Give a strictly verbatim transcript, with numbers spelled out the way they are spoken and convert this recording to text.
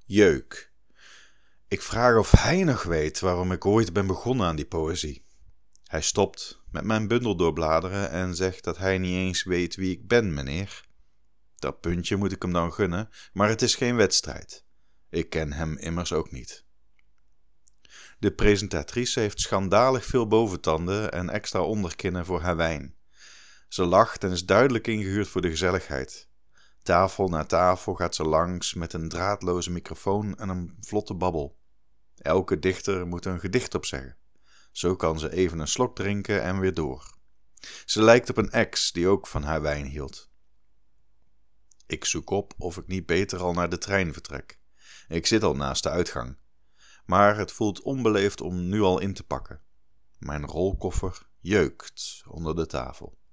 Jeuk. Ik vraag of hij nog weet waarom ik ooit ben begonnen aan die poëzie. Hij stopt met mijn bundel doorbladeren en zegt dat hij niet eens weet wie ik ben, meneer. Dat puntje moet ik hem dan gunnen, maar het is geen wedstrijd. Ik ken hem immers ook niet. De presentatrice heeft schandalig veel boventanden en extra onderkinnen voor haar wijn. Ze lacht en is duidelijk ingehuurd voor de gezelligheid. Tafel na tafel gaat ze langs met een draadloze microfoon en een vlotte babbel. Elke dichter moet een gedicht opzeggen. Zo kan ze even een slok drinken en weer door. Ze lijkt op een ex die ook van haar wijn hield. Ik zoek op of ik niet beter al naar de trein vertrek. Ik zit al naast de uitgang. Maar het voelt onbeleefd om nu al in te pakken. Mijn rolkoffer jeukt onder de tafel.